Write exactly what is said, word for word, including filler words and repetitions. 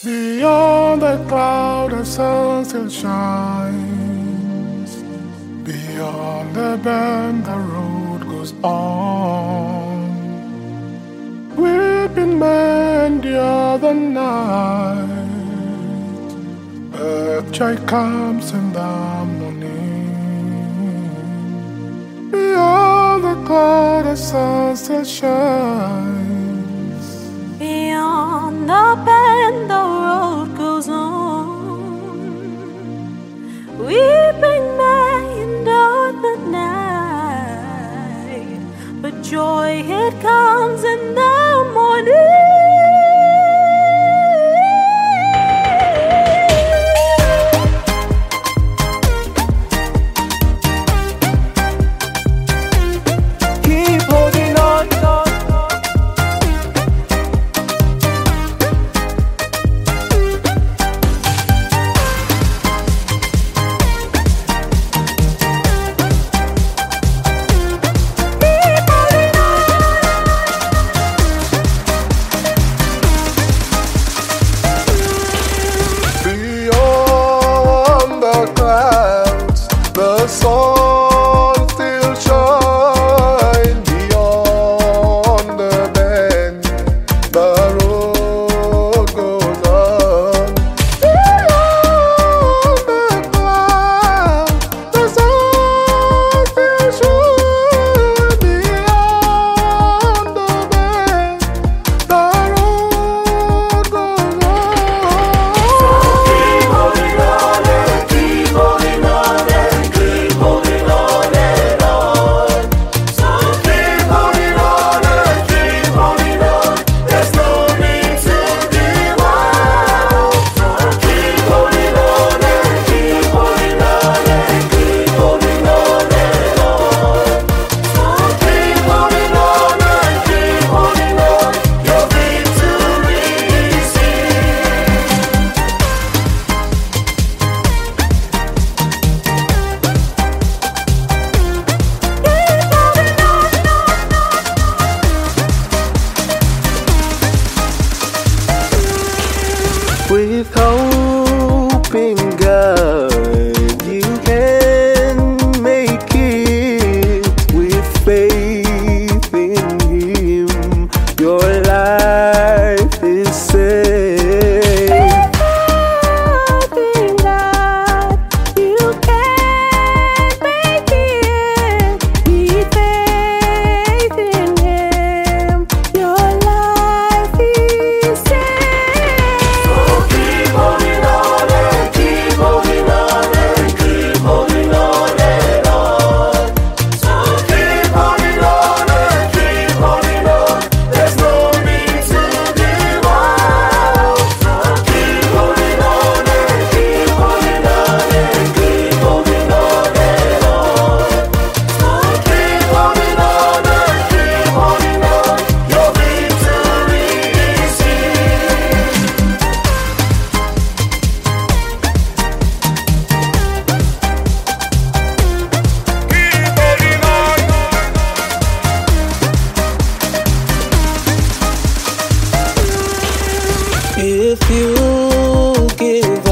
Beyond the cloud, the sun still shines. Beyond the bend, the road goes on. Weeping may endure the night, but joy comes in the morning. Beyond the cloud, the sun still shines. Beyond the bend, the road goes on. Weeping may endure the night, but joy it comes in the morning. The sun still shines. Beyond the bend, the road goes on. Beyond the cloud, the sun still shines. Beyond the bend, the road goes on. So keep holding on and keep holding on. With hope in God, you can make it. With faith in Him, your life is safe. With faith in God, you can make it. With faith in Him, your life is safe. If you give